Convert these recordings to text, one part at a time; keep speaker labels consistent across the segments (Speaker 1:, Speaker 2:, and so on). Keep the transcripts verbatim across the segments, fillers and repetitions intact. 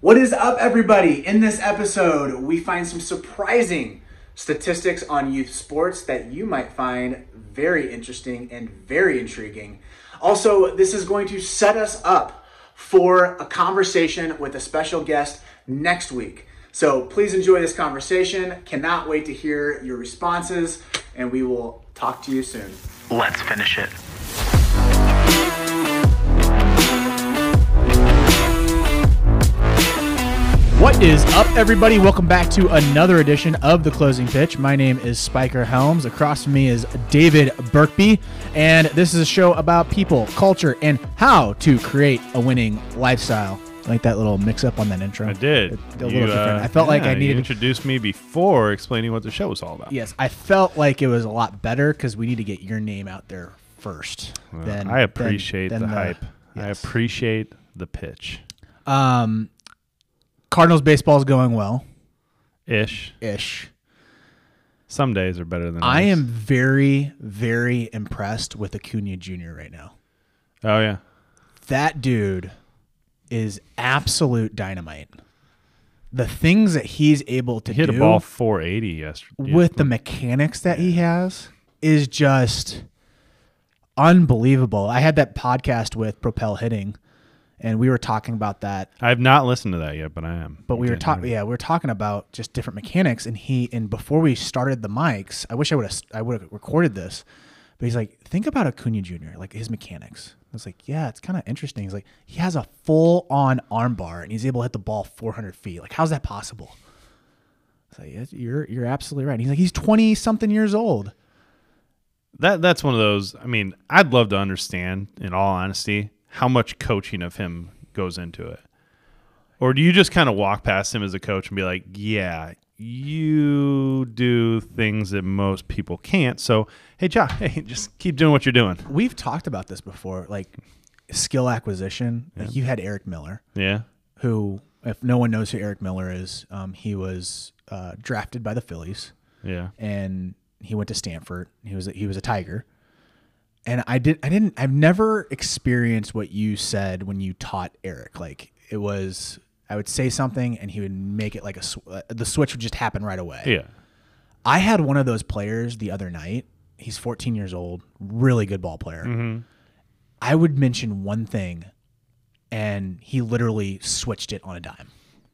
Speaker 1: What is up, everybody? In this episode, we find some surprising statistics on youth sports that you might find very interesting and very intriguing. Also, this is going to set us up for a conversation with a special guest next week. So please enjoy this conversation. Cannot wait to hear your responses, and we will talk to you soon.
Speaker 2: Let's finish it.
Speaker 3: What is up, everybody? Welcome back to another edition of The Closing Pitch. My name is Spiker Helms. Across from me is David Burkby, and this is a show about people, culture, and how to create a winning lifestyle. Like that little mix-up on that intro.
Speaker 4: I did.
Speaker 3: A little
Speaker 4: you,
Speaker 3: different.
Speaker 4: Uh,
Speaker 3: I felt
Speaker 4: yeah,
Speaker 3: like I needed
Speaker 4: you introduced me before explaining what the show was all about.
Speaker 3: Yes, I felt like it was a lot better because we need to get your name out there first.
Speaker 4: Well,
Speaker 3: than,
Speaker 4: I appreciate
Speaker 3: than,
Speaker 4: the,
Speaker 3: than the
Speaker 4: hype.
Speaker 3: yes.
Speaker 4: I appreciate the pitch.
Speaker 3: Um, Cardinals baseball is going well.
Speaker 4: Ish.
Speaker 3: Ish.
Speaker 4: Some days are better than others.
Speaker 3: I am very, very impressed with Acuna Junior right now.
Speaker 4: Oh, yeah.
Speaker 3: That dude is absolute dynamite. The things that he's able to
Speaker 4: he hit
Speaker 3: do
Speaker 4: a ball four eighty yesterday.
Speaker 3: with the mechanics that he has is just unbelievable. I had that podcast with Propel Hitting, and we were talking about that.
Speaker 4: I have not listened to that yet, but I am.
Speaker 3: But we were
Speaker 4: Okay,
Speaker 3: talking, yeah, we were talking about just different mechanics, and he, and before we started the mics, I wish I would have, I would have recorded this, but he's like, think about Acuna Junior, like his mechanics. I was like, yeah, it's kind of interesting. He's like, he has a full on arm bar, and he's able to hit the ball four hundred feet. Like, how's that possible? I was like, yeah, you're, you're absolutely right. And he's like, he's twenty something years old.
Speaker 4: That That's one of those, I mean, I'd love to understand, in all honesty, how much coaching of him goes into it. Or do you just kind of walk past him as a coach and be like, yeah, you do things that most people can't. So, hey, Josh, hey, just keep doing what you're doing.
Speaker 3: We've talked about this before, like skill acquisition.
Speaker 4: Yeah.
Speaker 3: Like you had Eric Miller,
Speaker 4: Yeah.
Speaker 3: who, if no one knows who Eric Miller is, um, he was uh, drafted by the Phillies,
Speaker 4: Yeah.
Speaker 3: and he went to Stanford. He was a, he was a Tiger. And I did I didn't I've never experienced what you said when you taught Eric. Like it was, I would say something and he would make it like a sw- uh, the switch would just happen right away.
Speaker 4: Yeah.
Speaker 3: I had one of those players the other night. He's fourteen years old, really good ball player.
Speaker 4: Mm-hmm.
Speaker 3: I would mention one thing and he literally switched it on a dime.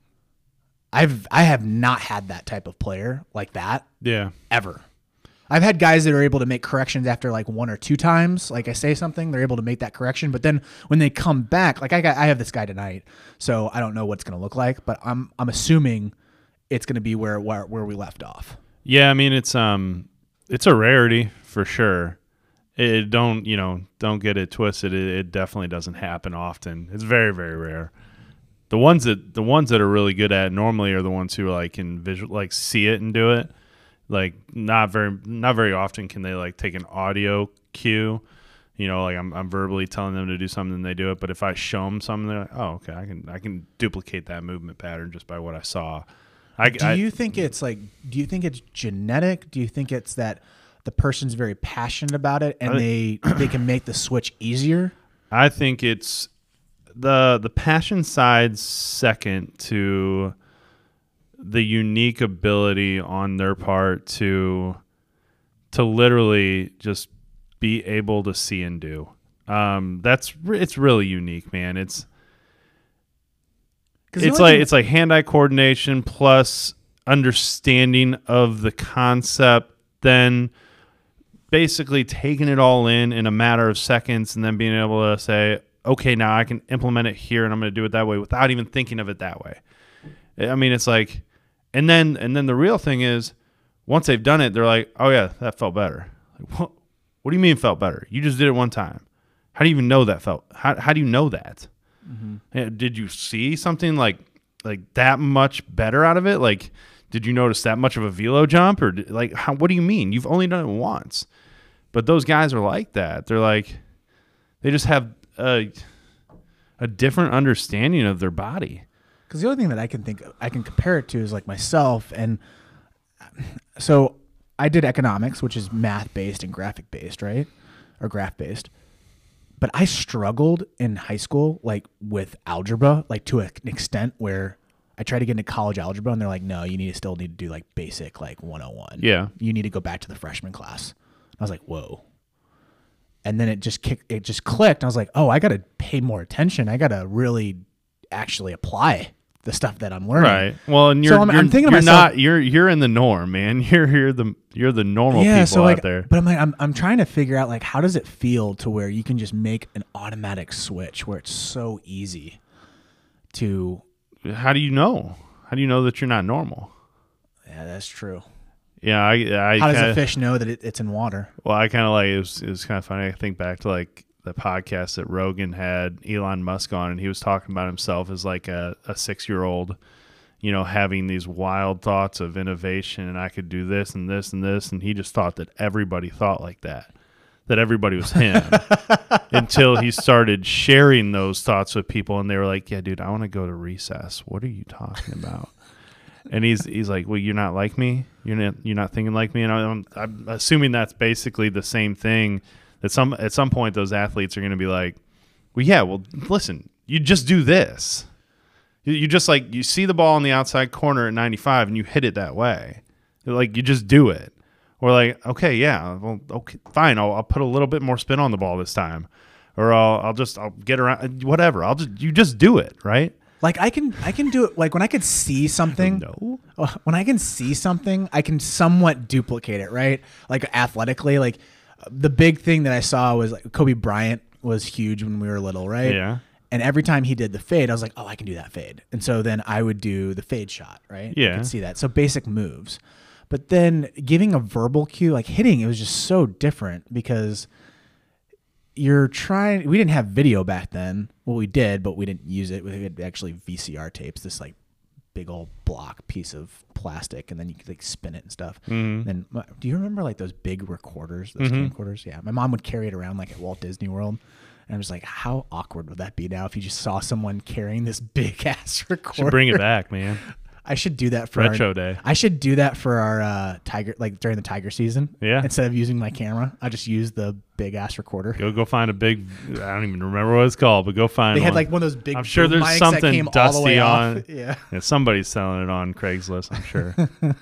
Speaker 3: I've I have not had that type of player like that
Speaker 4: Yeah.
Speaker 3: ever. I've had guys that are able to make corrections after like one or two times. Like I say something, they're able to make that correction. But then when they come back, like I got, I have this guy tonight, so I don't know what it's going to look like, but I'm I'm assuming it's going to be where, where where we left off.
Speaker 4: Yeah, I mean it's um it's a rarity for sure. It don't you know don't get it twisted. It, it definitely doesn't happen often. It's very very rare. The ones that the ones that are really good at it normally are the ones who like can visual like see it and do it. Like not very not very often can they like take an audio cue. You know, like I'm I'm verbally telling them to do something and they do it. But if I show them something, they're like, oh, okay, I can I can duplicate that movement pattern just by what I saw. I,
Speaker 3: Do
Speaker 4: I,
Speaker 3: you think it's like? Do you think it's genetic? Do you think it's that the person's very passionate about it and they they can make the switch easier?
Speaker 4: I think it's the the passion side second to the unique ability on their part to to literally just be able to see and do. Um, that's re- it's really unique, man. It's it's like it's like hand-eye coordination plus understanding of the concept, then basically taking it all in in a matter of seconds, and then being able to say, okay, now I can implement it here, and I'm going to do it that way without even thinking of it that way. I mean, it's like. And then and then the real thing is, once they've done it, they're like, oh, yeah, that felt better. Like, what, what do you mean it felt better? You just did it one time. How do you even know that felt? How how do you know that? Mm-hmm. Did you see something like like that much better out of it? Like, did you notice that much of a velo jump? Or, like, how, what do you mean? You've only done it once. But those guys are like that. They're like, they just have a, a different understanding of their body.
Speaker 3: Because the only thing that I can think I can compare it to is like myself, and so I did economics, which is math based and graphic based, right, or graph based. But I struggled in high school, like with algebra, like to an extent where I tried to get into college algebra, and they're like, no, you need to still need to do like basic like one oh one.
Speaker 4: Yeah.
Speaker 3: You need to go back to the freshman class. I was like, whoa. And then it just kicked, it just clicked. I was like, oh, I got to pay more attention. I got to really actually apply the stuff that I'm learning.
Speaker 4: Right. Well, and you're,
Speaker 3: so I'm,
Speaker 4: you're,
Speaker 3: I'm thinking to
Speaker 4: you're
Speaker 3: myself,
Speaker 4: not, you're, you're in the norm, man. You're, you're the, you're the normal
Speaker 3: yeah,
Speaker 4: people
Speaker 3: so like,
Speaker 4: out there.
Speaker 3: But I'm like, I'm, I'm trying to figure out like, how does it feel to where you can just make an automatic switch where it's so easy to.
Speaker 4: How do you know? How do you know that you're not normal?
Speaker 3: Yeah, that's true.
Speaker 4: Yeah, I, I
Speaker 3: How does
Speaker 4: kinda,
Speaker 3: a fish know that it, it's in water?
Speaker 4: Well, I kind of like it was. It was kind of funny. I think back to like the podcast that Rogan had Elon Musk on, and he was talking about himself as like a, a six year old, you know, having these wild thoughts of innovation, and I could do this and this and this, and he just thought that everybody thought like that, that everybody was him, until he started sharing those thoughts with people, and they were like, "Yeah, dude, I want to go to recess. What are you talking about?" And he's he's like, well, you're not like me. You're not you're not thinking like me. And I'm, I'm assuming that's basically the same thing. That some at some point those athletes are going to be like, well, yeah, well, listen, you just do this. You, you just like you see the ball in the outside corner at ninety-five and you hit it that way. You're like you just do it. Or like, okay, yeah, well, okay, fine. I'll, I'll put a little bit more spin on the ball this time, or I'll I'll just I'll get around whatever. I'll just you just do it, right?
Speaker 3: Like I can, I can do it. Like when I could see something,
Speaker 4: No.
Speaker 3: when I can see something, I can somewhat duplicate it, right? Like athletically, like the big thing that I saw was like Kobe Bryant was huge when we were little, right?
Speaker 4: Yeah.
Speaker 3: And every time he did the fade, I was like, oh, I can do that fade. And so then I would do the fade shot, right?
Speaker 4: Yeah.
Speaker 3: I could see that. So basic moves. But then giving a verbal cue, like hitting, it was just so different because you're trying, we didn't have video back then. Well, we did, but we didn't use it. We had actually V C R tapes, this like big old block piece of plastic, and then you could like spin it and stuff.
Speaker 4: Mm-hmm.
Speaker 3: And my, do you remember like those big recorders, those
Speaker 4: Mm-hmm.
Speaker 3: camcorders? Yeah. My mom would carry it around like at Walt Disney World. And I was like, how awkward would that be now if you just saw someone carrying this big ass recorder?
Speaker 4: Should bring it back, man.
Speaker 3: I should do that for
Speaker 4: Retro
Speaker 3: our,
Speaker 4: day.
Speaker 3: I should do that for our uh, tiger, like during the tiger season.
Speaker 4: Yeah.
Speaker 3: Instead of using my camera, I just use the big ass recorder.
Speaker 4: Go go find a big. I don't even remember what it's called, but go find.
Speaker 3: They had
Speaker 4: one.
Speaker 3: like one of those big.
Speaker 4: I'm sure
Speaker 3: boom
Speaker 4: there's
Speaker 3: mics that
Speaker 4: something
Speaker 3: came all the way
Speaker 4: dusty
Speaker 3: off.
Speaker 4: on.
Speaker 3: Yeah.
Speaker 4: Yeah, somebody's selling it on Craigslist. I'm sure.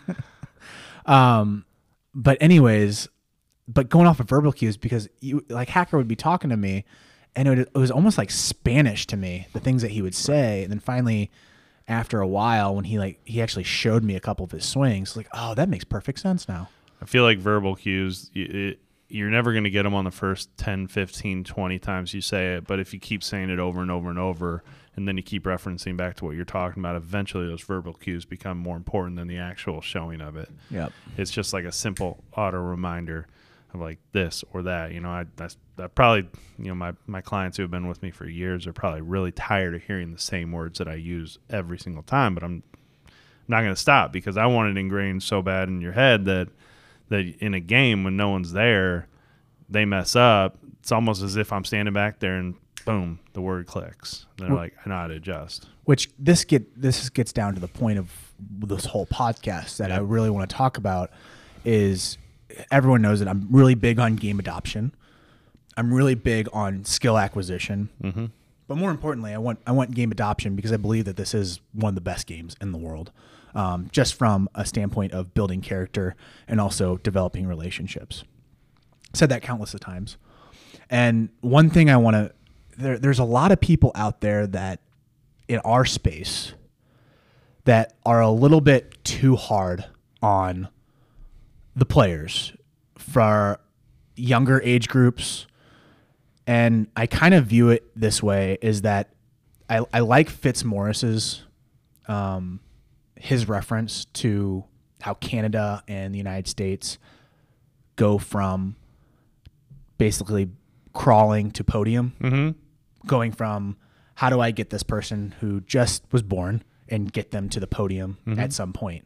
Speaker 3: Um, but anyways, but going off of verbal cues, because you like Hacker would be talking to me, and it, would, it was almost like Spanish to me, the things that he would say, and then finally, after a while, when he like he actually showed me a couple of his swings, like, oh, that makes perfect sense now.
Speaker 4: I feel like verbal cues. You, it, you're never going to get them on the first ten, fifteen, twenty times you say it, but if you keep saying it over and over and over, and then you keep referencing back to what you're talking about, eventually those verbal cues become more important than the actual showing of it.
Speaker 3: Yep.
Speaker 4: It's just like a simple auto reminder of like this or that. You know, I, I, I probably, you know, my, my clients who have been with me for years are probably really tired of hearing the same words that I use every single time, but I'm not going to stop because I want it ingrained so bad in your head that, that in a game when no one's there, they mess up. It's almost as if I'm standing back there and boom, the word clicks. And they're
Speaker 3: Well,
Speaker 4: like, I know how to adjust.
Speaker 3: Which this get this gets down to the point of this whole podcast that
Speaker 4: Yeah.
Speaker 3: I really want to talk about is everyone knows that I'm really big on game adoption. I'm really big on skill acquisition.
Speaker 4: Mm-hmm.
Speaker 3: But more importantly, I want I want game adoption because I believe that this is one of the best games in the world, um, just from a standpoint of building character and also developing relationships. Said that countless of times. And one thing I want to there, there's a lot of people out there that in our space that are a little bit too hard on the players for younger age groups. And I kind of view it this way is that I, I like Fitzmaurice's, um, his reference to how Canada and the United States go from basically crawling to podium,
Speaker 4: Mm-hmm.
Speaker 3: going from how do I get this person who just was born and get them to the podium
Speaker 4: Mm-hmm.
Speaker 3: at some point.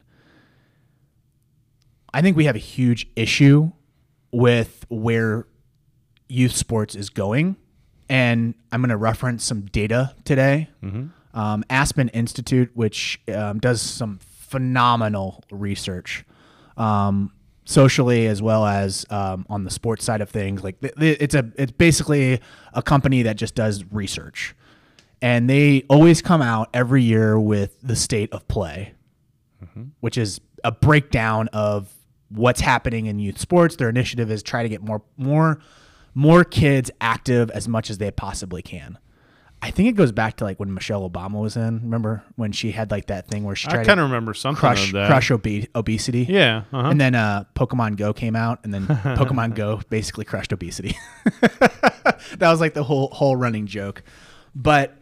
Speaker 3: I think we have a huge issue with where youth sports is going. And I'm going to reference some data today.
Speaker 4: Mm-hmm.
Speaker 3: Um, Aspen Institute, which um, does some phenomenal research, um, socially as well as um, on the sports side of things. Like th- th- it's a it's basically a company that just does research. and they always come out every year with the state of play, mm-hmm. which is a breakdown of what's happening in youth sports. Their initiative is try to get more more more kids active as much as they possibly can. I think it goes back to like when Michelle Obama was in. Remember when she had like that thing where she tried
Speaker 4: I kind
Speaker 3: to
Speaker 4: of remember something
Speaker 3: crush
Speaker 4: of that.
Speaker 3: crush obe- obesity.
Speaker 4: Yeah, uh-huh.
Speaker 3: And then uh, Pokemon Go came out, and then Pokemon Go basically crushed obesity. That was like the whole whole running joke. But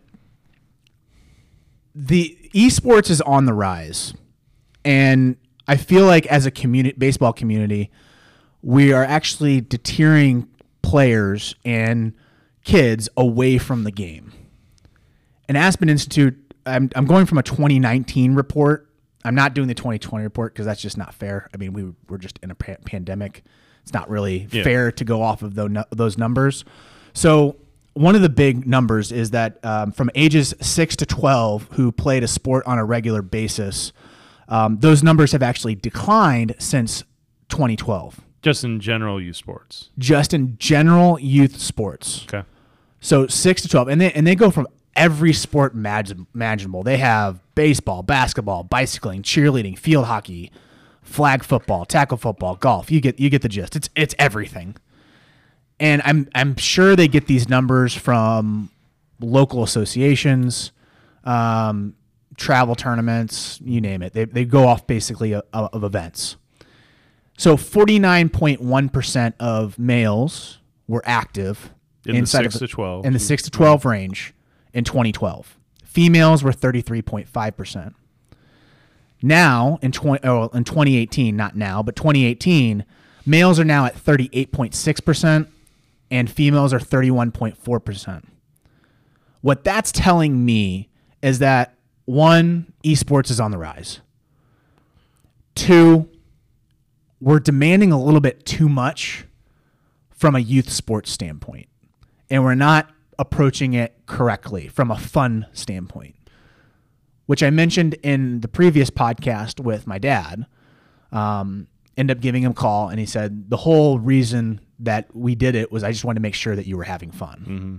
Speaker 3: the esports is on the rise, and I feel like as a community, baseball community, we are actually deterring players and kids away from the game. And Aspen Institute, I'm I'm going from a twenty nineteen report. I'm not doing the twenty twenty report because that's just not fair. I mean, we were just in a pa- pandemic. It's not really yeah. fair to go off of those those numbers. So one of the big numbers is that um, from ages six to twelve who played a sport on a regular basis, um, those numbers have actually declined since twenty twelve.
Speaker 4: Just in general youth sports.
Speaker 3: Just in general youth sports.
Speaker 4: Okay.
Speaker 3: So six to twelve, and they and they go from every sport imagine, imaginable. They have baseball, basketball, bicycling, cheerleading, field hockey, flag football, tackle football, golf. You get you get the gist. It's it's everything. And I'm I'm sure they get these numbers from local associations, um, travel tournaments, you name it. They they go off basically of, of events. So forty-nine point one percent of males were active
Speaker 4: in
Speaker 3: inside
Speaker 4: the six
Speaker 3: of,
Speaker 4: to twelve
Speaker 3: in the six to twelve range in twenty twelve. Females were thirty-three point five percent. Now in twenty oh, in twenty eighteen, not now, but twenty eighteen, males are now at thirty-eight point six percent and females are thirty-one point four percent. What that's telling me is that one, esports is on the rise. Two, we're demanding a little bit too much from a youth sports standpoint, and we're not approaching it correctly from a fun standpoint, which I mentioned in the previous podcast with my dad. Um, ended up giving him a call, and he said the whole reason that we did it was I just wanted to make sure that you were having fun. Mm-hmm.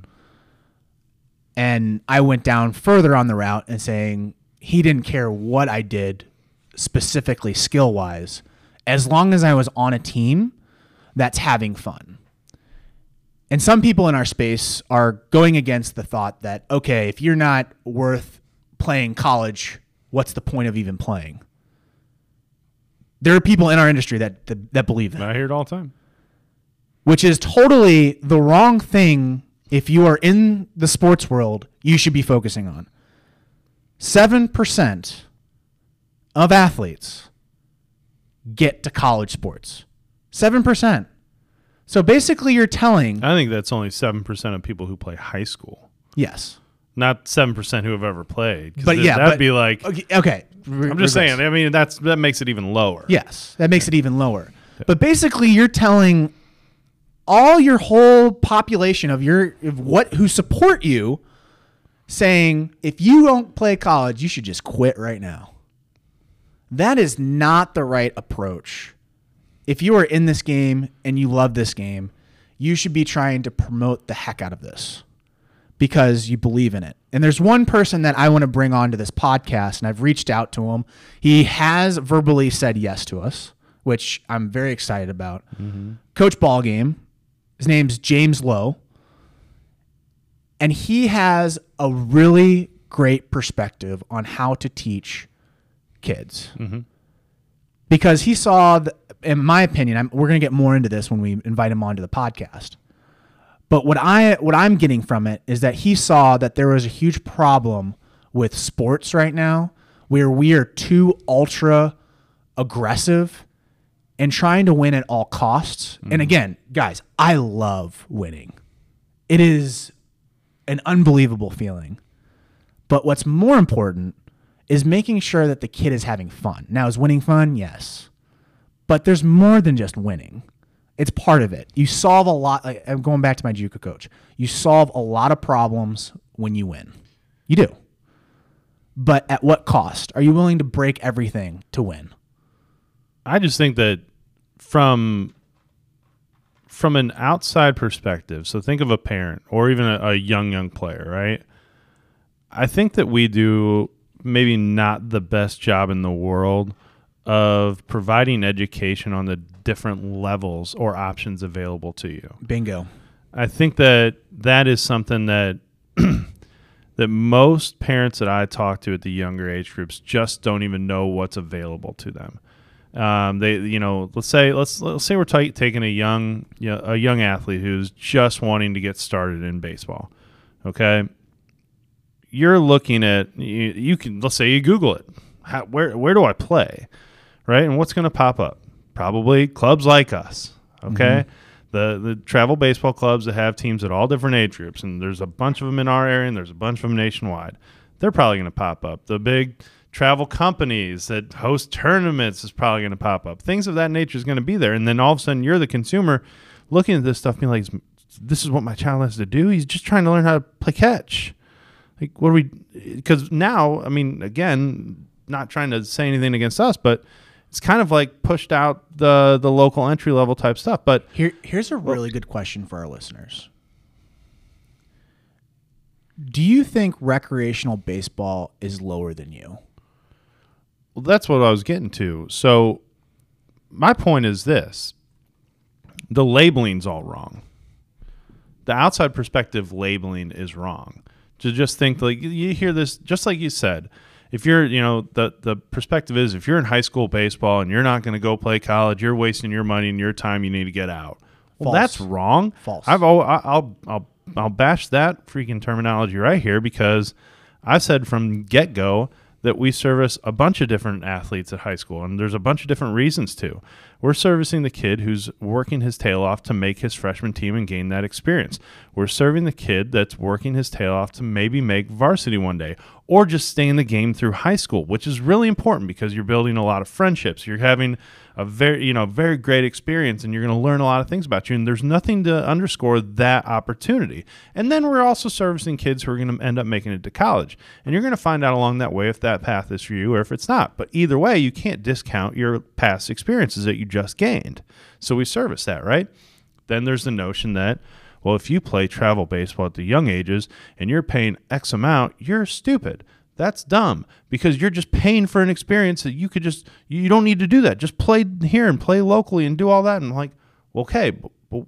Speaker 3: And I went down further on the route and saying he didn't care what I did specifically skill-wise, as long as I was on a team that's having fun. And some people in our space are going against the thought that, okay, if you're not worth playing college, what's the point of even playing? There are people in our industry that that, that believe that.
Speaker 4: I hear it all the time.
Speaker 3: Which is totally the wrong thing. If you are in the sports world, you should be focusing on. seven percent of athletes get to college sports. seven percent. So basically you're telling...
Speaker 4: I think that's only seven percent of people who play high school.
Speaker 3: Yes.
Speaker 4: Not seven percent who have ever played.
Speaker 3: But yeah,
Speaker 4: that'd
Speaker 3: but,
Speaker 4: be like...
Speaker 3: Okay. okay
Speaker 4: I'm just
Speaker 3: reverse.
Speaker 4: saying, I mean, that's that makes it even lower.
Speaker 3: Yes, that makes it even lower. But basically you're telling all your whole population of your of what who support you, saying if you don't play college, you should just quit right now. That is not the right approach. If you are in this game and you love this game, you should be trying to promote the heck out of this because you believe in it. And there's one person that I want to bring onto this podcast, and I've reached out to him. He has verbally said yes to us, which I'm very excited about. Mm-hmm. Coach Ballgame. His name's James Lowe. And he has a really great perspective on how to teach kids. Mm-hmm. Because he saw, the, in my opinion, I'm, we're going to get more into this when we invite him onto the podcast. But what I what I'm getting from it is that he saw that there was a huge problem with sports right now, where we are too ultra aggressive and trying to win at all costs. Mm-hmm. And again, guys, I love winning. It is an unbelievable feeling. But what's more important is making sure that the kid is having fun. Now, is winning fun? Yes. But there's more than just winning. It's part of it. You solve a lot. Like, I'm going back to my JUCO coach. You solve a lot of problems when you win. You do. But at what cost? Are you willing to break everything to win?
Speaker 4: I just think that from from an outside perspective, so think of a parent or even a, a young, young player, right? I think that we do maybe not the best job in the world of providing education on the different levels or options available to you.
Speaker 3: Bingo.
Speaker 4: I think that that is something that that most parents that I talk to at the younger age groups just don't even know what's available to them. Um, they, you know, let's say let's let's say we're t- taking a young you know, a young athlete who's just wanting to get started in baseball. Okay, you're looking at you, you can let's say you Google it. How, where where do I play, right? And what's going to pop up? Probably clubs like us. Okay. Mm-hmm. The the travel baseball clubs that have teams at all different age groups, and there's a bunch of them in our area, and there's a bunch of them nationwide. They're probably going to pop up. The big travel companies that host tournaments is probably going to pop up. Things of that nature is going to be there, and then all of a sudden you're the consumer looking at this stuff, being like, "This is what my child has to do. He's just trying to learn how to play catch." Like, what do we? Because now, I mean, again, not trying to say anything against us, but it's kind of like pushed out the the local entry level type stuff. But
Speaker 3: Here, here's a really good question for our listeners. Do you think recreational baseball is lower than you?
Speaker 4: Well, that's what I was getting to. So my point is this. The labeling's all wrong. The outside perspective labeling is wrong. To just think, like, you hear this, just like you said, if you're, you know, the, the perspective is if you're in high school baseball and you're not going to go play college, you're wasting your money and your time, you need to get out. Well,
Speaker 3: False.
Speaker 4: that's wrong.
Speaker 3: False.
Speaker 4: I've I'll, I'll I'll I'll bash that freaking terminology right here because I've said from get-go that we service a bunch of different athletes at high school, and there's a bunch of different reasons to. We're servicing the kid who's working his tail off to make his freshman team and gain that experience. We're serving the kid that's working his tail off to maybe make varsity one day or just stay in the game through high school, which is really important because you're building a lot of friendships. You're having a very, you know, very great experience, and you're going to learn a lot of things about you, and there's nothing to underscore that opportunity. And then we're also servicing kids who are going to end up making it to college, and you're going to find out along that way if that path is for you or if it's not. But either way, you can't discount your past experiences that you just gained. So we service that, right? Then there's the notion that, well, if you play travel baseball at the young ages and you're paying X amount, you're stupid. That's dumb because you're just paying for an experience that you could just, you don't need to do that. Just play here and play locally and do all that. And I'm like, well, okay, but, but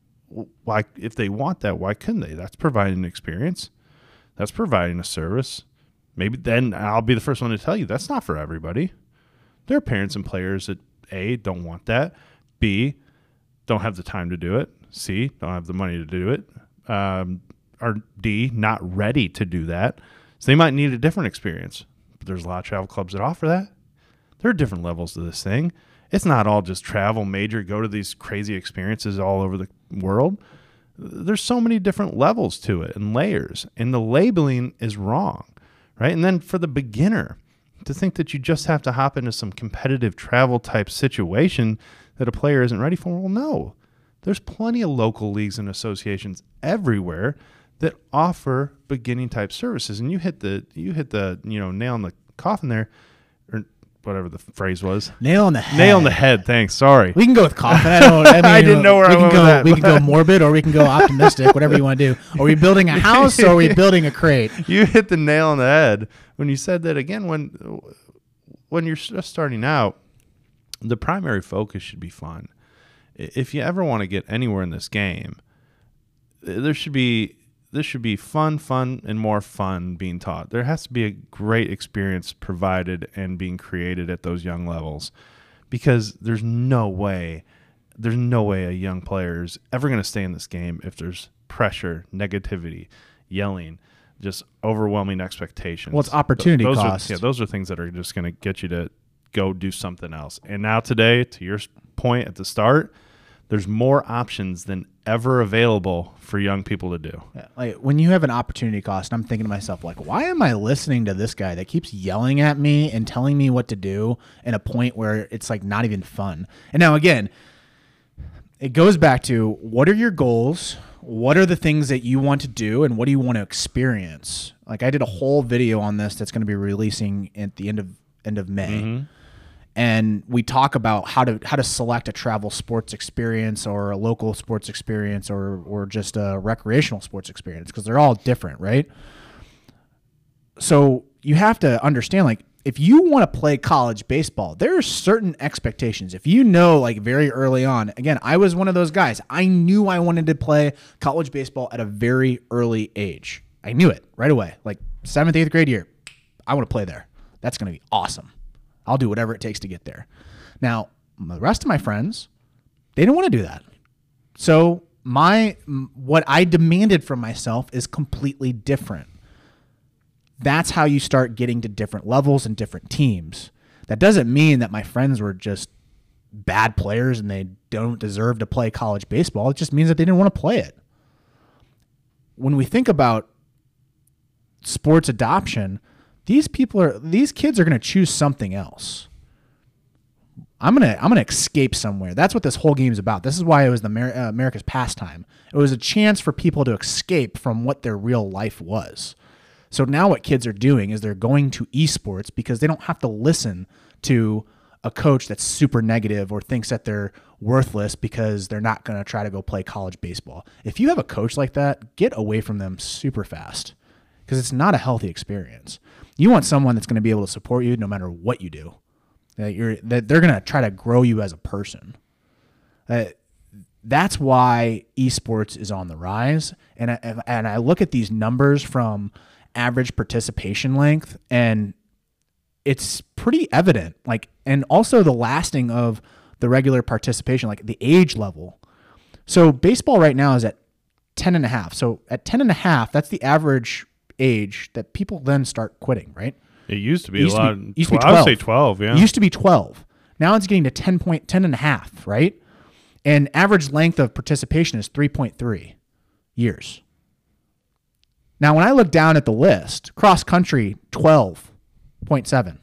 Speaker 4: why, if they want that, why couldn't they? That's providing an experience. That's providing a service. Maybe then I'll be the first one to tell you that's not for everybody. There are parents and players that A, don't want that. B, don't have the time to do it. C, don't have the money to do it. Um, or D, not ready to do that. So they might need a different experience. But there's a lot of travel clubs that offer that. There are different levels to this thing. It's not all just travel major, go to these crazy experiences all over the world. There's so many different levels to it and layers. And the labeling is wrong, right? And then for the beginner, to think that you just have to hop into some competitive travel type situation that a player isn't ready for, well, no. There's plenty of local leagues and associations everywhere that offer beginning type services, and you hit the you hit the you know nail on the coffin there, or whatever the phrase was.
Speaker 3: Nail on the head.
Speaker 4: Nail on the head. Thanks. Sorry.
Speaker 3: We can go with coffin. I don't. I, mean,
Speaker 4: I didn't know where
Speaker 3: we
Speaker 4: I
Speaker 3: can
Speaker 4: went
Speaker 3: go.
Speaker 4: with that.
Speaker 3: We can go morbid, or we can go optimistic. Whatever you want to do. Are we building a house, or are we building a crate?
Speaker 4: You hit the nail on the head when you said that. Again, when when you're just starting out, the primary focus should be fun. If you ever want to get anywhere in this game, there should be this should be fun, fun, and more fun being taught. There has to be a great experience provided and being created at those young levels, because there's no way, there's no way a young player is ever going to stay in this game if there's pressure, negativity, yelling, just overwhelming expectations.
Speaker 3: Well, it's opportunity
Speaker 4: those
Speaker 3: cost.
Speaker 4: Are, yeah, those are things that are just going to get you to go do something else. And now today, to your point at the start, there's more options than ever available for young people to do.
Speaker 3: Yeah, like when you have an opportunity cost, I'm thinking to myself, like, why am I listening to this guy that keeps yelling at me and telling me what to do in a point where it's like not even fun? And now again, it goes back to, what are your goals? What are the things that you want to do, and what do you want to experience? Like, I did a whole video on this that's going to be releasing at the end of end of May. Mm-hmm. And we talk about how to how to select a travel sports experience or a local sports experience or or just a recreational sports experience, because they're all different, right? so you have to understand, like, if you want to play college baseball, there are certain expectations. If you know, like, very early on, again, I was one of those guys. I knew I wanted to play college baseball at a very early age. I knew it right away. Like, seventh, eighth grade year, I want to play there. That's going to be awesome. I'll do whatever it takes to get there. Now, the rest of my friends, they didn't want to do that. So my what I demanded from myself is completely different. That's how you start getting to different levels and different teams. That doesn't mean that my friends were just bad players and they don't deserve to play college baseball. It just means that they didn't want to play it. When we think about sports adoption, these people are these kids are going to choose something else. I'm gonna I'm gonna escape somewhere. That's what this whole game is about. This is why it was the Amer- uh, America's pastime. It was a chance for people to escape from what their real life was. So now what kids are doing is they're going to esports because they don't have to listen to a coach that's super negative or thinks that they're worthless because they're not going to try to go play college baseball. If you have a coach like that, get away from them super fast because it's not a healthy experience. You want someone that's going to be able to support you no matter what you do. That you're that they're going to try to grow you as a person. Uh, that's why esports is on the rise. And I, and I look at these numbers from average participation length, and it's pretty evident. Like, and also the lasting of the regular participation, like the age level. So baseball right now is at ten and a half. So at ten and a half, that's the average age that people then start quitting, right?
Speaker 4: It used to be
Speaker 3: It used
Speaker 4: a
Speaker 3: to
Speaker 4: lot.
Speaker 3: be- used to be
Speaker 4: tw- I would say
Speaker 3: twelve.
Speaker 4: twelve, yeah.
Speaker 3: It used to be twelve. Now it's getting to ten point ten and a half, right? And average length of participation is three point three years. Now, when I look down at the list, cross country, twelve point seven.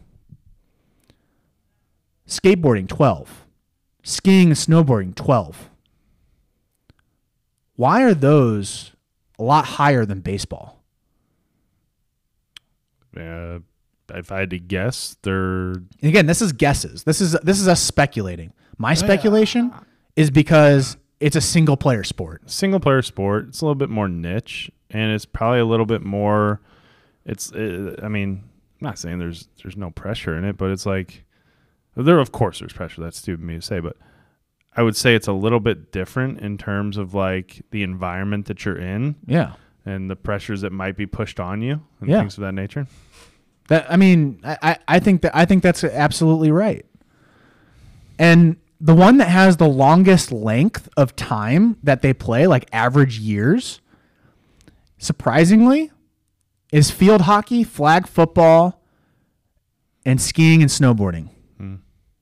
Speaker 3: Skateboarding, twelve. Skiing and snowboarding, twelve. Why are those a lot higher than baseball?
Speaker 4: Uh, if I had to guess, they're
Speaker 3: And again, this is guesses. This is this is us speculating. My speculation is because it's a single player sport.
Speaker 4: single player sport. It's a little bit more niche, and it's probably a little bit more. It's. Uh, I mean, I'm not saying there's there's no pressure in it, but it's like there. Of course, there's pressure. That's stupid of me to say, but I would say it's a little bit different in terms of like the environment that you're in.
Speaker 3: Yeah.
Speaker 4: And the pressures that might be pushed on you and
Speaker 3: Yeah.
Speaker 4: things of that nature.
Speaker 3: That I mean, I, I I think that I think that's absolutely right. And the one that has the longest length of time that they play, like average years, surprisingly, is field hockey, flag football, and skiing and snowboarding.
Speaker 4: Hmm.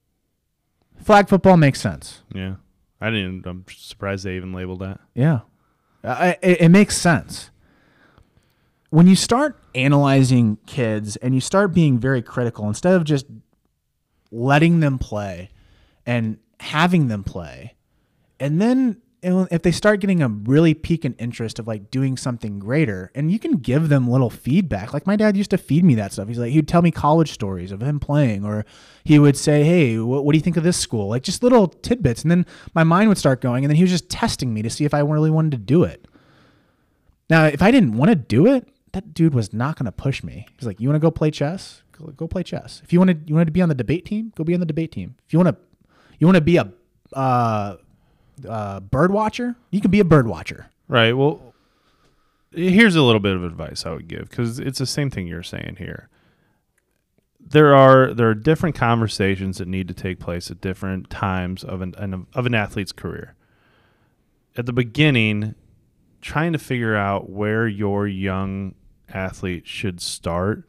Speaker 3: Flag football makes sense.
Speaker 4: Yeah. I didn't. I'm surprised they even labeled that.
Speaker 3: Yeah. Uh, it, it makes sense. When you start analyzing kids and you start being very critical, instead of just letting them play and having them play, and then if they start getting a really peak in interest of like doing something greater, and you can give them little feedback. Like my dad used to feed me that stuff. He's like, he'd tell me college stories of him playing, or he would say, hey, what, what do you think of this school? Like just little tidbits. And then my mind would start going, and then he was just testing me to see if I really wanted to do it. Now, if I didn't want to do it, that dude was not going to push me. He's like, you want to go play chess? Go, go play chess. If you wanted, you wanted to be on the debate team, go be on the debate team. If you want to, you want to be a, uh, uh, bird watcher, you can be a bird watcher.
Speaker 4: Right. Well, here's a little bit of advice I would give, because it's the same thing you're saying here. There are there are different conversations that need to take place at different times of an, an of an athlete's career. At the beginning, trying to figure out where your young athlete should start,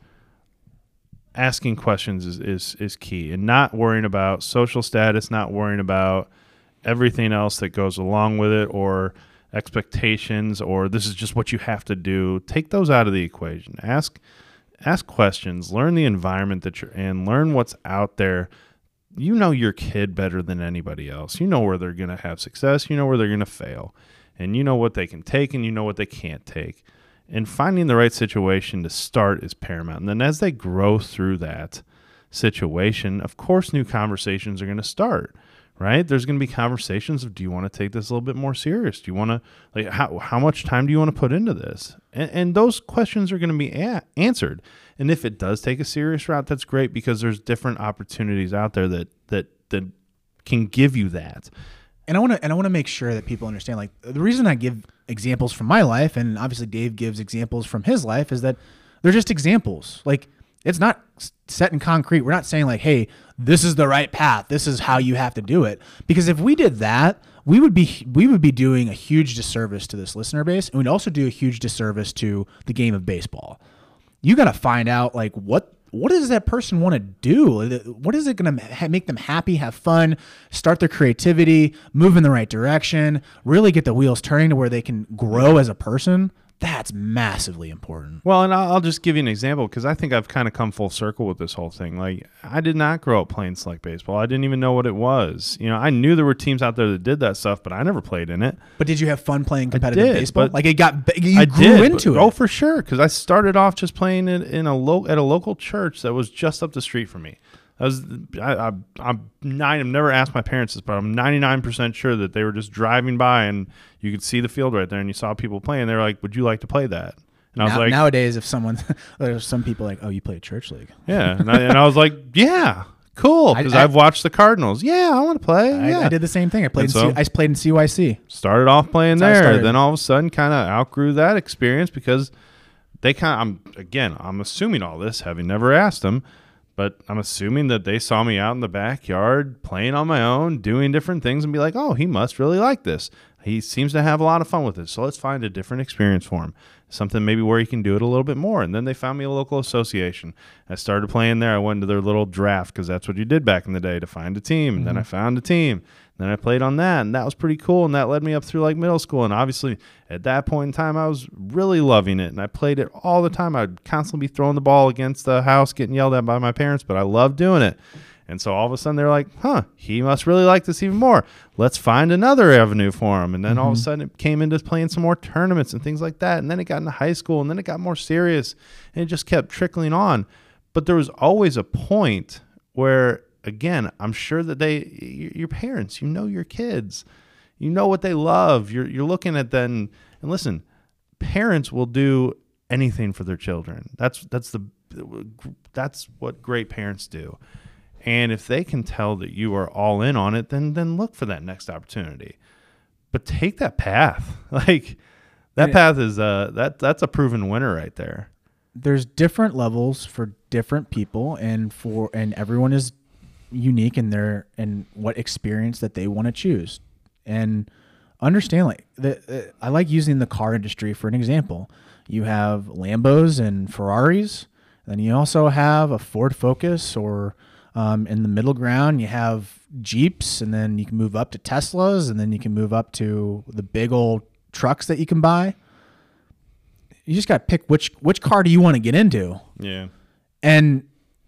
Speaker 4: asking questions is, is, is key, and not worrying about social status, not worrying about everything else that goes along with it, or expectations, or this is just what you have to do. Take those out of the equation. Ask ask questions, learn the environment that you're in, learn what's out there. You know your kid better than anybody else. You know where they're going to have success, you know where they're going to fail, and you know what they can take and you know what they can't take. And finding the right situation to start is paramount. And then as they grow through that situation, of course new conversations are going to start. right? There's going to be conversations of, do you want to take this a little bit more serious? Do you want to, like, how, how much time do you want to put into this? And, and those questions are going to be a- answered. And if it does take a serious route, that's great, because there's different opportunities out there that, that, that can give you that.
Speaker 3: And I want to and I want to make sure that people understand, like, the reason I give examples from my life, and obviously Dave gives examples from his life, is that they're just examples. Like, it's not set in concrete. We're not saying like, hey, this is the right path. This is how you have to do it. Because if we did that, we would be we would be doing a huge disservice to this listener base, and we'd also do a huge disservice to the game of baseball. You got to find out, like, what what does that person want to do? What is it going to make them happy, have fun, start their creativity, move in the right direction, really get the wheels turning to where they can grow as a person? That's massively important.
Speaker 4: Well, and I'll just give you an example, because I think I've kind of come full circle with this whole thing. Like, I did not grow up playing select baseball. I didn't even know what it was. You know, I knew there were teams out there that did that stuff, but I never played in it.
Speaker 3: But did you have fun playing competitive
Speaker 4: did,
Speaker 3: baseball?
Speaker 4: but
Speaker 3: Like, it got you
Speaker 4: I
Speaker 3: grew
Speaker 4: did,
Speaker 3: into
Speaker 4: but,
Speaker 3: it.
Speaker 4: Oh, for sure, because I started off just playing it in a lo- at a local church that was just up the street from me. I was, I, I, I'm nine. I've never asked my parents this, but I'm ninety-nine percent sure that they were just driving by and you could see the field right there, and you saw people playing. They were like, "Would you like to play that?" And I was
Speaker 3: Now,
Speaker 4: like,
Speaker 3: nowadays, if someone, there's some people like, oh, you play church league.
Speaker 4: "Yeah," and I, and I was like, "Yeah, cool," because
Speaker 3: I- I-
Speaker 4: I've watched the Cardinals. Yeah, I want to play.
Speaker 3: I,
Speaker 4: yeah,
Speaker 3: I did the same thing. I played. In
Speaker 4: And so-
Speaker 3: C, I played in C Y C.
Speaker 4: started off playing
Speaker 3: That's how I
Speaker 4: there.
Speaker 3: started.
Speaker 4: Then all of a sudden, kind of outgrew that experience because they kind of. I'm again. I'm assuming all this, having never asked them, but I'm assuming that they saw me out in the backyard playing on my own, doing different things, and be like, "Oh, he must really like this. He seems to have a lot of fun with it. So let's find a different experience for him." Something maybe where he can do it a little bit more. And then they found me a local association. I started playing there. I went to their little draft, because that's what you did back in the day, to find a team. And mm-hmm. then I found a team. And then I played on that, and that was pretty cool. And that led me up through like middle school. And obviously at that point in time, I was really loving it. And I played it all the time. I'd constantly be throwing the ball against the house, getting yelled at by my parents, but I loved doing it. And so all of a sudden they're like, huh, he must really like this even more. Let's find another avenue for him. And then mm-hmm. all of a sudden it came into playing some more tournaments and things like that. And then it got into high school, and then it got more serious, and it just kept trickling on. But there was always a point where, again, I'm sure that they, your parents, you know your kids, you know what they love. You're you're looking at them, and listen, parents will do anything for their children. That's that's the that's what great parents do. And if they can tell that you are all in on it, then then look for that next opportunity. But take that path. Like, that
Speaker 3: yeah.
Speaker 4: path is uh that that's a proven winner right there.
Speaker 3: There's different levels for different people, and for and everyone is unique in their and what experience that they want to choose. And understand, like, the, uh, I like using the car industry for an example. You have Lambos and Ferraris, then you also have a Ford Focus, or Um, in the middle ground, you have Jeeps, and then you can move up to Teslas, and then you can move up to the big old trucks that you can buy. You just got to pick which which car do you want to get into.
Speaker 4: Yeah.
Speaker 3: And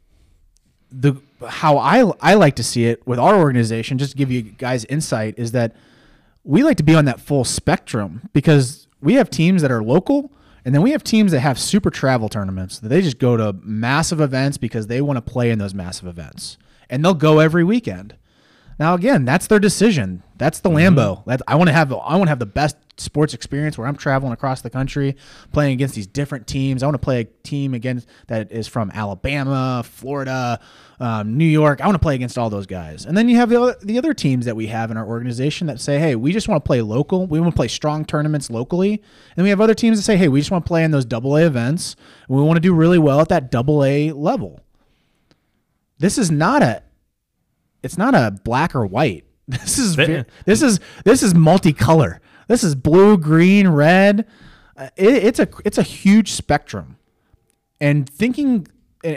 Speaker 3: the how I I like to see it with our organization, just to give you guys insight, is that we like to be on that full spectrum, because we have teams that are local. And then we have teams that have super travel tournaments that they just go to massive events because they want to play in those massive events, and they'll go every weekend. Now, again, that's their decision. That's the mm-hmm. Lambo. That I want to have. I want to have the best sports experience where I'm traveling across the country, playing against these different teams. I want to play a team against that is from Alabama, Florida, um, New York. I want to play against all those guys. And then you have the other, the other teams that we have in our organization that say, hey, we just want to play local. We want to play strong tournaments locally. And we have other teams that say, hey, we just want to play in those double A events. And we want to do really well at that double A level. This is not a, it's not a black or white. This is very, this is this is multicolor. This is blue, green, red. Uh, it, it's a it's a huge spectrum. And thinking uh,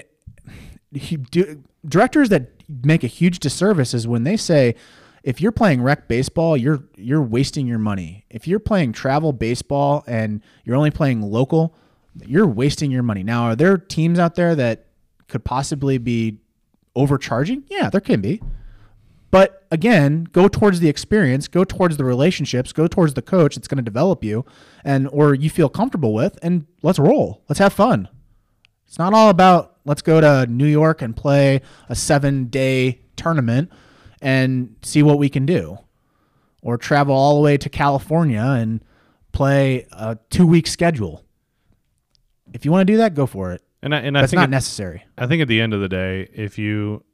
Speaker 3: do, directors that make a huge disservice is when they say, if you're playing rec baseball, you're you're wasting your money. If you're playing travel baseball and you're only playing local, you're wasting your money. Now, are there teams out there that could possibly be overcharging? Yeah, there can be. But again, go towards the experience, go towards the relationships, go towards the coach that's going to develop you and or you feel comfortable with, and let's roll. Let's have fun. It's not all about let's go to New York and play a seven-day tournament and see what we can do, or travel all the way to California and play a two-week schedule. If you want to do that, go for it.
Speaker 4: And I, and I
Speaker 3: That's
Speaker 4: think
Speaker 3: not
Speaker 4: at,
Speaker 3: necessary.
Speaker 4: I think at the end of the day, if you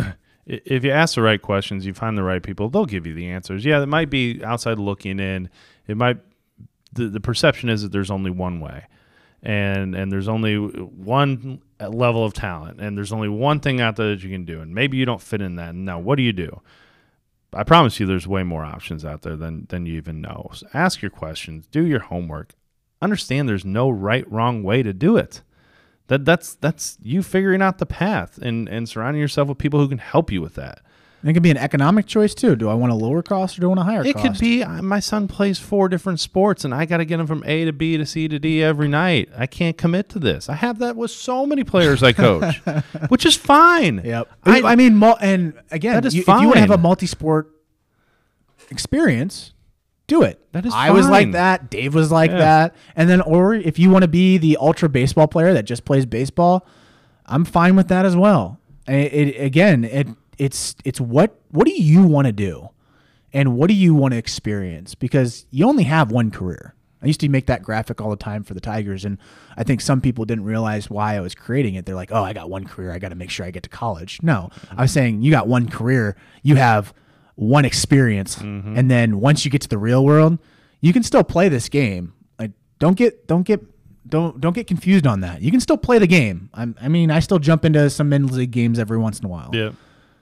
Speaker 4: if you ask the right questions, you find the right people, they'll give you the answers. Yeah, it might be outside looking in. It might the, the perception is that there's only one way, and and there's only one level of talent, and there's only one thing out there that you can do, and maybe you don't fit in that. Now, what do you do? I promise you, there's way more options out there than than you even know. So ask your questions, do your homework, understand there's no right, wrong way to do it. That that's that's you figuring out the path and, and surrounding yourself with people who can help you with that.
Speaker 3: And it can be an economic choice too. Do I want a lower cost or do I want a higher
Speaker 4: It
Speaker 3: cost?
Speaker 4: could be uh, my son plays four different sports and I got to get him from A to B to C to D every night. I can't commit to this. I have that with so many players I coach, which is fine.
Speaker 3: Yep.
Speaker 4: I,
Speaker 3: I, I mean, mul- and again,
Speaker 4: That is
Speaker 3: you, if you want to have a
Speaker 4: fine.
Speaker 3: multi-sport experience, do it.
Speaker 4: That is
Speaker 3: I was like
Speaker 4: fine.
Speaker 3: that. Dave was like
Speaker 4: Yeah.
Speaker 3: that. And then, or if you want to be the ultra baseball player that just plays baseball, I'm fine with that as well. It, it again, it it's it's what what do you want to do, and what do you want to experience? Because you only have one career. I used to make that graphic all the time for the Tigers, and I think some people didn't realize why I was creating it. They're like, "Oh, I got one career. I got to make sure I get to college." No, I was saying you got one career. You have one experience,
Speaker 4: Mm-hmm.
Speaker 3: and then once you get to the real world, you can still play this game. Like, don't get don't get don't don't get confused on that. You can still play the game. I'm, I mean, I still jump into some men's league games every once in a while.
Speaker 4: Yeah.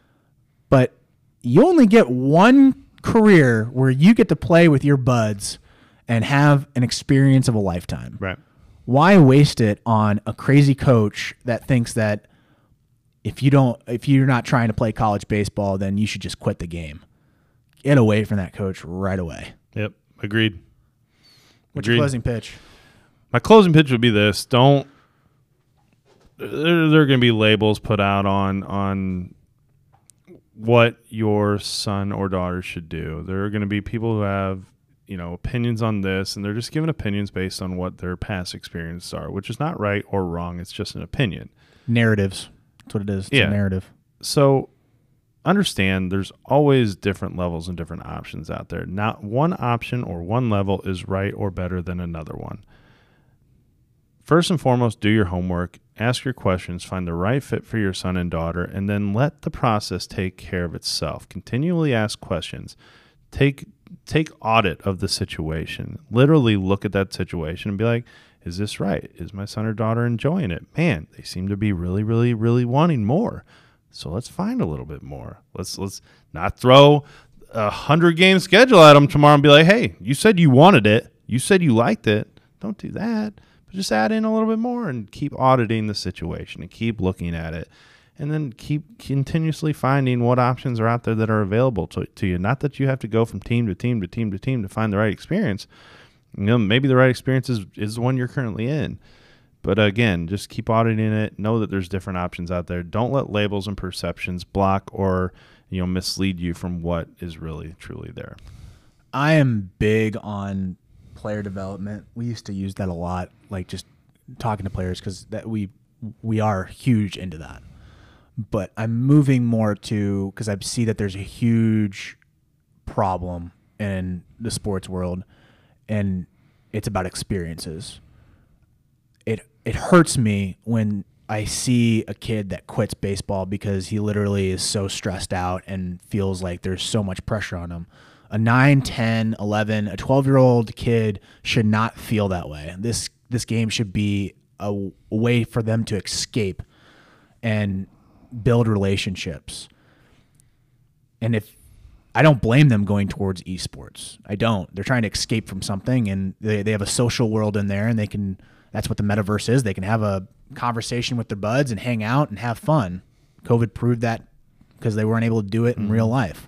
Speaker 3: But you only get one career where you get to play with your buds and have an experience of a lifetime.
Speaker 4: Right.
Speaker 3: Why waste it on a crazy coach that thinks that if you don't, if you're not trying to play college baseball, then you should just quit the game? Get away from that coach right away.
Speaker 4: Yep. Agreed.
Speaker 3: What's
Speaker 4: Agreed.
Speaker 3: your closing pitch?
Speaker 4: My closing pitch would be this: don't. There, there are going to be labels put out on on what your son or daughter should do. There are going to be people who have, you know, opinions on this, and they're just giving opinions based on what their past experiences are, which is not right or wrong. It's just an opinion.
Speaker 3: Narratives. That's what it is. It's
Speaker 4: Yeah.
Speaker 3: a narrative.
Speaker 4: So understand there's always different levels and different options out there. Not one option or one level is right or better than another one. First and foremost, do your homework, ask your questions, find the right fit for your son and daughter, and then let the process take care of itself. Continually ask questions. Take take audit of the situation. Literally look at that situation and be like, is this right? Is my son or daughter enjoying it? Man, they seem to be really, really, really wanting more. So let's find a little bit more. Let's let's not throw a hundred game schedule at them tomorrow and be like, hey, you said you wanted it. You said you liked it. Don't do that. But just add in a little bit more and keep auditing the situation and keep looking at it. And then keep continuously finding what options are out there that are available to, to you. Not that you have to go from team to team to team to team to find the right experience. You know, maybe the right experience is, is the one you're currently in. But again, just keep auditing it. Know that there's different options out there. Don't let labels and perceptions block or, you know, mislead you from what is really, truly there.
Speaker 3: I am big on player development. We used to use that a lot, like just talking to players, because that we we are huge into that. But I'm moving more to, because I see that there's a huge problem in the sports world, and it's about experiences. It it hurts me when I see a kid that quits baseball because he literally is so stressed out and feels like there's so much pressure on him. A nine, ten, eleven, a twelve-year-old kid should not feel that way. This this game should be a, a way for them to escape and build relationships. And if I don't blame them going towards esports. I don't. They're trying to escape from something, and they, they have a social world in there, and they can, that's what the metaverse is. They can have a conversation with their buds and hang out and have fun. COVID proved that because they weren't able to do it in mm-hmm. real life.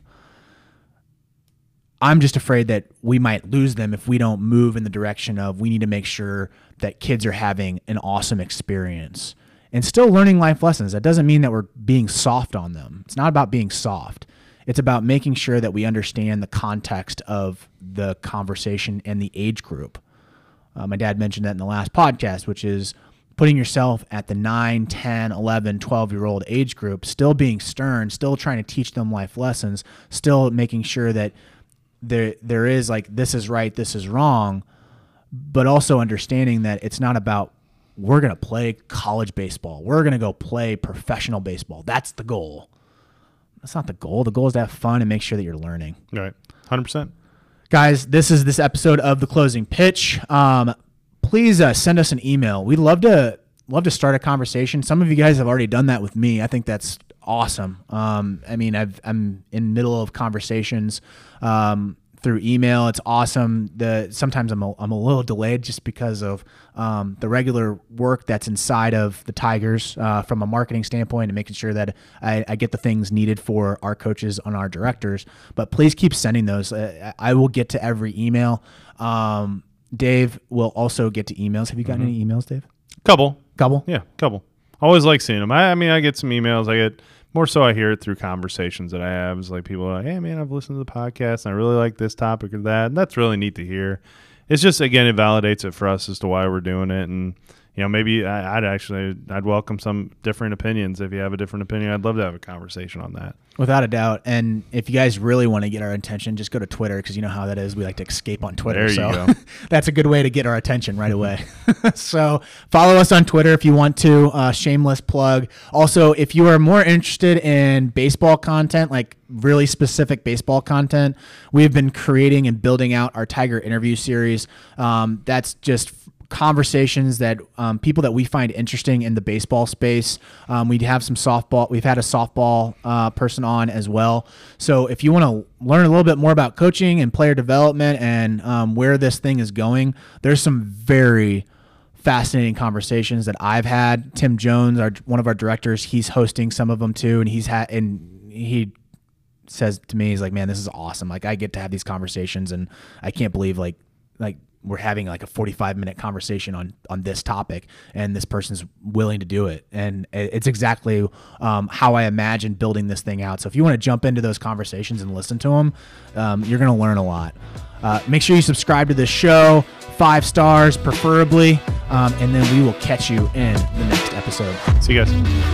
Speaker 3: I'm just afraid that we might lose them if we don't move in the direction of we need to make sure that kids are having an awesome experience and still learning life lessons. That doesn't mean that we're being soft on them. It's not about being soft. It's about making sure that we understand the context of the conversation and the age group. Uh, my dad mentioned that in the last podcast, which is putting yourself at the nine, ten, eleven, twelve year old age group, still being stern, still trying to teach them life lessons, still making sure that there there is like, this is right, this is wrong, but also understanding that it's not about, we're going to play college baseball. We're going to go play professional baseball. That's the goal. That's not the goal. The goal is to have fun and make sure that you're learning.
Speaker 4: All right. one hundred percent.
Speaker 3: Guys, this is this episode of The Closing Pitch. Um, please uh, send us an email. We'd love to love to start a conversation. Some of you guys have already done that with me. I think that's awesome. Um, I mean, I've, I'm in the middle of conversations um, through email. It's awesome. The sometimes I'm a, I'm a little delayed just because of um, the regular work that's inside of the Tigers uh, from a marketing standpoint and making sure that I, I get the things needed for our coaches and our directors. But please keep sending those. Uh, I will get to every email. Um, Dave will also get to emails. Have you gotten mm-hmm. any emails, Dave?
Speaker 4: Couple.
Speaker 3: Couple?
Speaker 4: Yeah, couple. Always like seeing them. I, I mean, I get some emails. I get more so I hear it through conversations that I have. It's like people are like, hey, man, I've listened to the podcast and I really like this topic or that. And that's really neat to hear. It's just, again, it validates it for us as to why we're doing it. And, you know, maybe I, I'd actually, I'd welcome some different opinions. If you have a different opinion, I'd love to have a conversation on that.
Speaker 3: Without a doubt. And if you guys really want to get our attention, just go to Twitter because you know how that is. We like to escape on Twitter.
Speaker 4: There you
Speaker 3: so
Speaker 4: go.
Speaker 3: That's a good way to get our attention right away. So follow us on Twitter if you want to. Uh, shameless plug. Also, if you are more interested in baseball content, like really specific baseball content, we've been creating and building out our Tiger interview series. Um, that's just conversations that um, people that we find interesting in the baseball space. Um, we have some softball. We've had a softball uh, person on as well. So if you want to learn a little bit more about coaching and player development and um, where this thing is going, there's some very fascinating conversations that I've had. Tim Jones, our one of our directors, he's hosting some of them too, and he's had and he says to me, he's like, "Man, this is awesome! Like I get to have these conversations, and I can't believe like like." we're having like a forty-five minute conversation on, on this topic and this person's willing to do it. And it's exactly um, how I imagine building this thing out. So if you want to jump into those conversations and listen to them, um, you're going to learn a lot. Uh, make sure you subscribe to this show, five stars preferably. Um, and then we will catch you in the next episode.
Speaker 4: See you guys.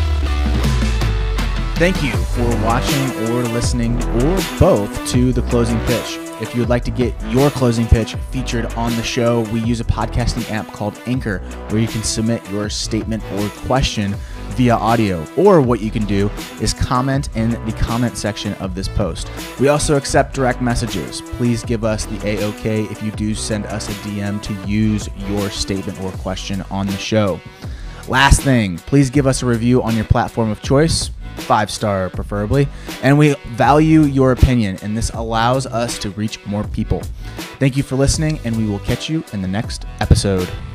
Speaker 3: Thank you for watching or listening or both to The Closing Pitch. If you would like to get your closing pitch featured on the show, we use a podcasting app called Anchor, where you can submit your statement or question via audio. Or what you can do is comment in the comment section of this post. We also accept direct messages. Please give us the A-OK if you do send us a D M to use your statement or question on the show. Last thing, please give us a review on your platform of choice. Five star preferably, and we value your opinion, and this allows us to reach more people. Thank you for listening, and we will catch you in the next episode.